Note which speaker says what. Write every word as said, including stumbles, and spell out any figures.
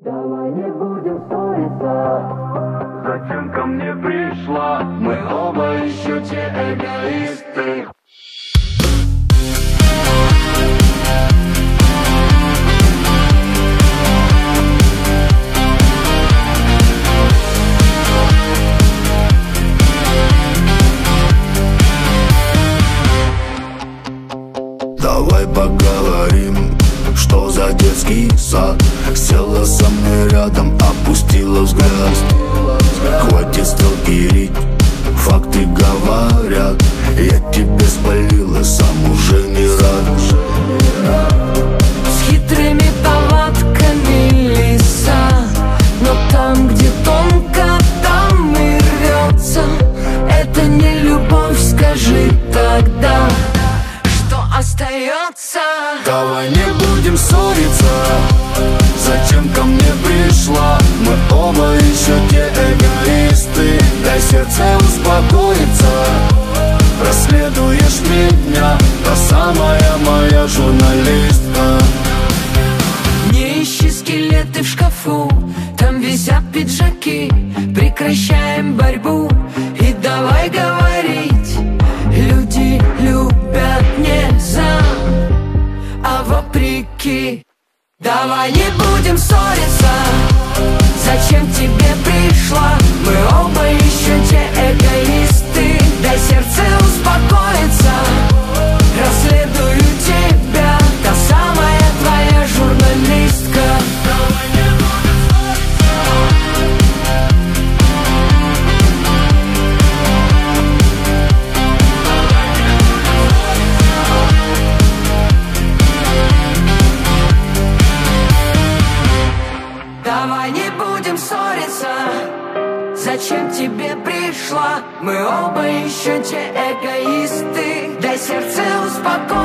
Speaker 1: Давай не будем ссориться.
Speaker 2: Зачем ко мне пришла? Мы оба еще те эгоисты.
Speaker 3: Давай поговорим, что за детский сад. Села со мной рядом, опустила взгляд. Хватит сталкерить, факты говорят. Я тебя спалил и сам уже не рад.
Speaker 1: С хитрыми повадками лиса, но там, где тонко, там и рвется. Это не любовь, скажи тогда, что остается.
Speaker 3: Давай не будем ссориться. Зачем ко мне пришла? Мы оба еще те эгоисты. Дай сердце успокоиться. Расследуешь меня, та самая моя журналистка.
Speaker 1: Не ищи скелеты в шкафу, там висят пиджаки. Прекращаем борьбу и давай говорить. Люди любят не за, а вопреки. Давай не будем ссориться. Зачем тебе пришла? Мы оба еще те эгоисты. Дай сердце успокоиться. Расследую тебя, та самая твоя журналистка. Давай не будем Давай не будем ссориться. Зачем тебе пришла? Мы оба еще те эгоисты. Дай сердце успокоиться.